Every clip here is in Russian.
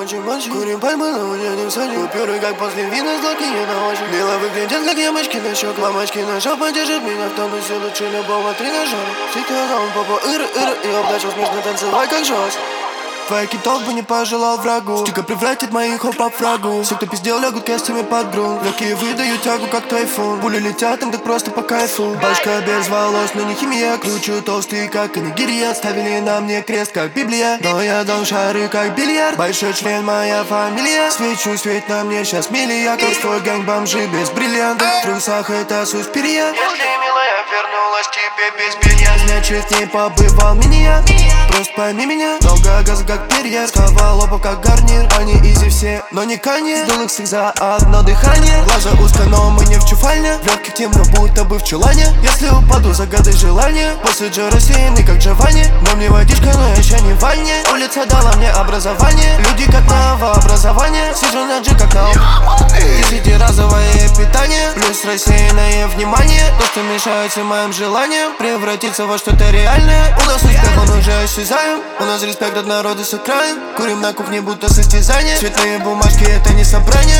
мочи Курим пальмы, но уедем в саде Купюры, как после вина, злотные на ощупь Мило выглядят, как ямочки на щек Мамочки на жопу держит меня в тонусе Лучше любого тренажера Всегда он попа и обдачу смешно танцевать, как жёст Твоя китов бы не пожелал врагу Стика превратит моих хопа в фрагу Все, кто пиздел, лягут костями под грунт Легкие выдают тягу, как тайфун Пули летят им так просто по кайфу Башка без волос, но не химия Кручу толстый, как анигирия Ставили на мне крест, как Библия Но я дал шары, как бильярд Большой член, моя фамилия Свечу, светь на мне сейчас милия Как твой гэнг бомжи без бриллиантов В трусах это суспирия Если милая вернулась тебе без белья Значит не побывал меня Просто пойми меня Много газа, как перья Сковал лопов, как гарнир Они изи все, но не Канье Сдул их всех за одно дыхание Глаза узко, но мы не в чуфальне В легких темно, будто бы в чулане Если упаду, загадай желание После Джо рассеянный, как Джованни Но мне водичка, но еще не в ванне Улица дала мне образование Люди как новообразование Сижу на G, как на 10-разовое питание Плюс рассеянное внимание То, что мешает всем моим желаниям Превратиться во что-то реальное У нас успех, он уже осязаем У нас респект от народа с окраин Курим на кухне, будто состязание Цветные бумажки, это не собрание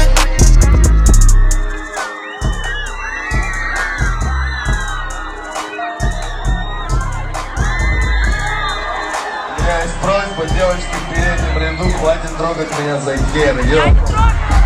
У меня есть просьба, девочки в переднем ряду, хватит трогать меня за хер,